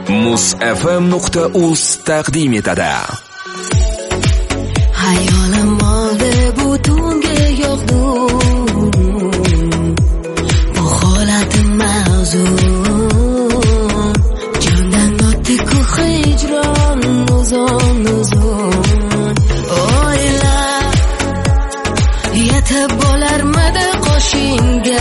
Muz.fm.uz taqdim etadi. Hayolim oldi butunga yo'qdu. Bu holatim mavzun. Jondan o'tdi-ku hijron uzun. O'yla yetib bo'larmidi qo'shingga.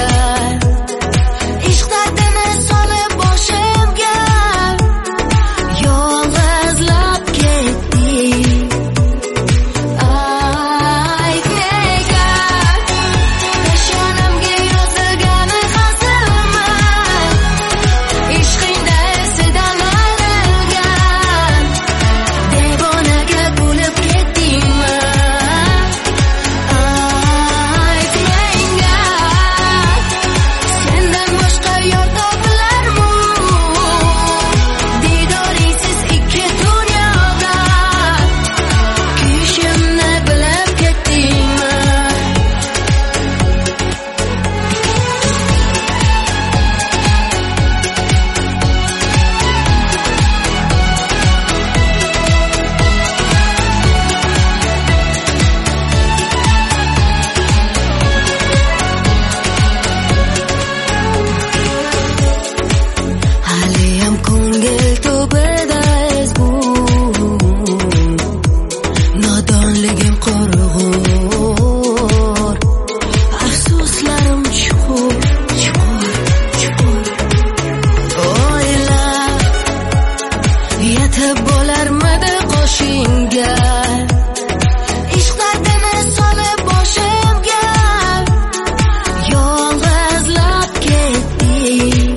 Bo'larmidi qo'shingga. Ishq dardini solib boshimga. Yolg'izlab ketding.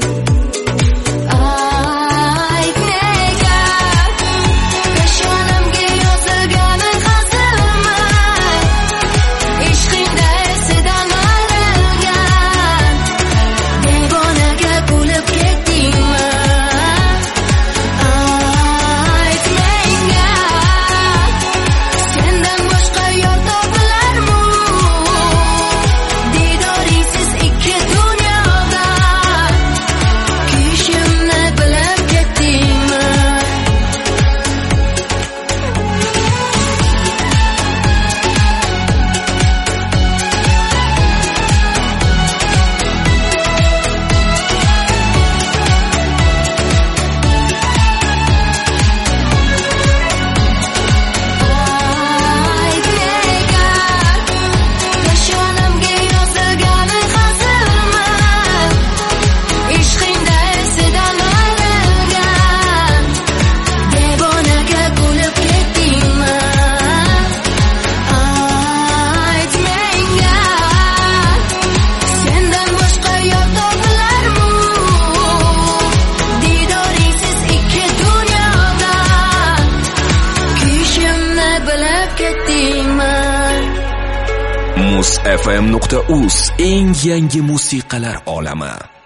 Ayt nega peshonamga yozilgani hazilmi? Ishqingda esidan ayrilgan devonaga bo'lib ketdingmi? Muz.fm.uz eng yangi musiqalar olami.